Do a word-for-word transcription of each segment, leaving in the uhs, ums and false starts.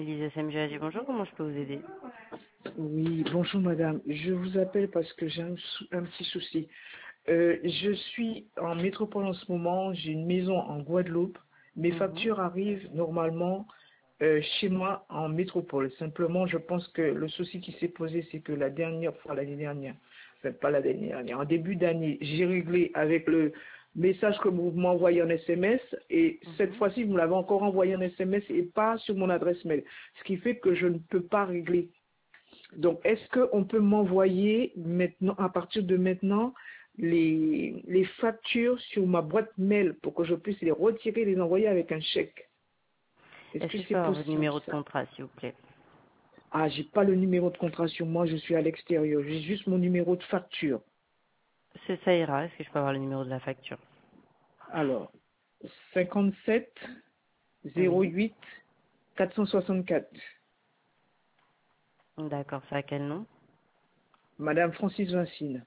Elise S M G A G, bonjour, comment je peux vous aider? Oui, bonjour madame. Je vous appelle parce que j'ai un, sou- un petit souci. Euh, je suis en métropole en ce moment, j'ai une maison en Guadeloupe. Mes Mhm. factures arrivent normalement euh, chez moi en métropole. Simplement, je pense que le souci qui s'est posé, c'est que la dernière fois, l'année dernière, enfin pas la dernière année, en début d'année, j'ai réglé avec le message que vous m'envoyez en S M S et cette Mhm. fois-ci, vous me l'avez encore envoyé en S M S et pas sur mon adresse mail. Ce qui fait que je ne peux pas régler. Donc, est-ce qu'on peut m'envoyer maintenant, à partir de maintenant, les, les factures sur ma boîte mail pour que je puisse les retirer et les envoyer avec un chèque? Est-ce Est-ce que que je peux c'est avoir votre possible numéro de ça? contrat, s'il vous plaît? Ah, j'ai pas le numéro de contrat sur moi, je suis à l'extérieur. J'ai juste mon numéro de facture. C'est ça ira, est-ce que je peux avoir le numéro de la facture? Alors, cinquante-sept zéro Oui. huit quatre cent soixante-quatre. D'accord, c'est à quel nom? Madame Francis Vincine.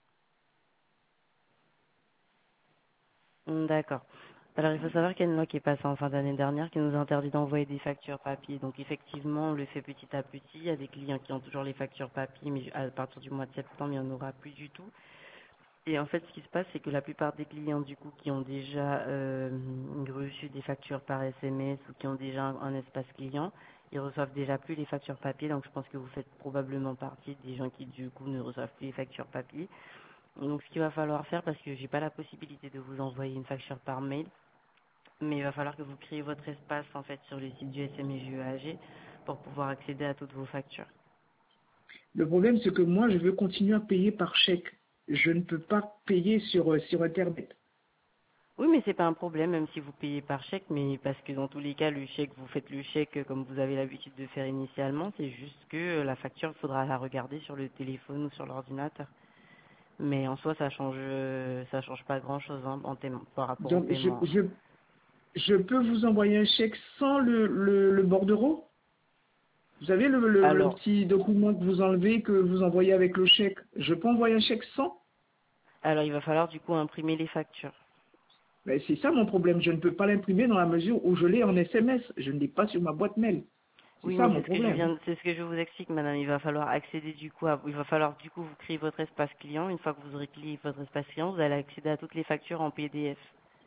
D'accord. Alors, il faut savoir qu'il y a une loi qui est passée en fin d'année dernière qui nous interdit d'envoyer des factures papier. Donc, effectivement, on le fait petit à petit. Il y a des clients qui ont toujours les factures papier, mais à partir du mois de septembre, il n'y en aura plus du tout. Et en fait, ce qui se passe, c'est que la plupart des clients, du coup, qui ont déjà euh, reçu des factures par S M S ou qui ont déjà un, un espace client, ils reçoivent déjà plus les factures papier. Donc, je pense que vous faites probablement partie des gens qui, du coup, ne reçoivent plus les factures papier. Donc, ce qu'il va falloir faire, parce que j'ai pas la possibilité de vous envoyer une facture par mail, mais il va falloir que vous créez votre espace, en fait, sur le site du S M G E A G pour pouvoir accéder à toutes vos factures. Le problème, c'est que moi, je veux continuer à payer par chèque. Je ne peux pas payer sur, euh, sur Internet. Oui, mais c'est pas un problème, même si vous payez par chèque, mais parce que dans tous les cas, le chèque, vous faites le chèque comme vous avez l'habitude de faire initialement, c'est juste que euh, la facture, il faudra la regarder sur le téléphone ou sur l'ordinateur. Mais en soi, ça change, euh, ça change pas grand-chose hein, en thème- par rapport au Donc, je, paiement. je, je peux vous envoyer un chèque sans le, le, le bordereau? Vous savez, le, le, le Alors, petit document que vous enlevez, que vous envoyez avec le chèque. Je peux envoyer un chèque sans? alors il va falloir du coup imprimer les factures. Mais c'est ça mon problème. Je ne peux pas l'imprimer dans la mesure où je l'ai en S M S. Je ne l'ai pas sur ma boîte mail. C'est Oui, ça mais mon c'est ce que je problème. viens, c'est ce que je vous explique, madame. Il va falloir accéder du coup à, il va falloir du coup vous créer votre espace client. Une fois que vous aurez créé votre espace client, vous allez accéder à toutes les factures en P D F.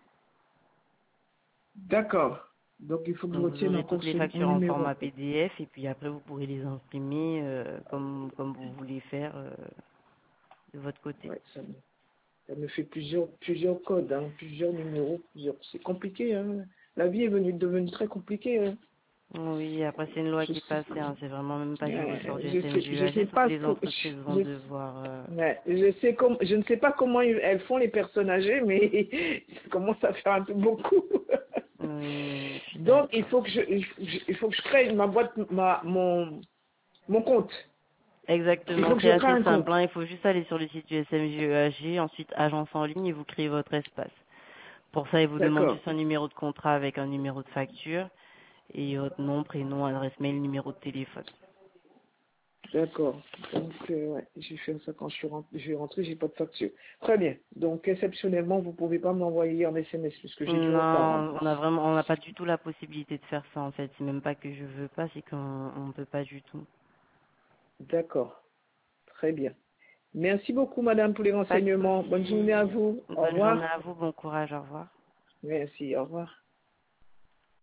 D'accord. Donc, il faut que je Donc vous retienne aurez toutes encore les ce, mon factures en numéro. format P D F et puis après vous pourrez les imprimer euh, comme comme vous voulez faire euh, de votre côté. Ouais, ça me, ça me fait plusieurs, plusieurs codes, hein, plusieurs numéros, plusieurs. C'est compliqué, hein. La vie est venue, devenue très compliquée, hein. Oui, après c'est une loi Je qui est sais, passée, hein, c'est vraiment même pas du euh, ressort du je sais, je S M G E A G, sais toutes pas, les co- entreprises vont je, devoir euh, ouais, je sais comme, je ne sais pas comment ils- elles font les personnes âgées, mais ça commence à faire un peu beaucoup. oui, je suis Donc il d'accord. faut que je, il faut il faut que je crée ma boîte, ma, mon, mon compte. Il Exactement, faut que je crée création un compte. simple, hein, il faut juste aller sur le site du S M G E A G, ensuite agence en ligne et vous créez votre espace. Pour ça, il vous demande D'accord, juste un numéro de contrat avec un numéro de facture et votre nom, prénom, adresse mail, numéro de téléphone. d'accord. Donc euh, ouais, je vais faire ça quand je suis rentré, je vais rentrer, j'ai pas de facture. Très bien. Donc exceptionnellement, vous pouvez pas m'envoyer en S M S puisque j'ai du retard en Non, on a plus. vraiment, on n'a pas du tout la possibilité de faire ça en fait. C'est même pas que je veux pas, c'est qu'on on peut pas du tout. D'accord, très bien. Merci beaucoup, madame, pour les Pas de renseignements. Bonne journée à souci. vous. Au Bonne journée revoir. à vous, bon courage, au revoir. Merci, au revoir.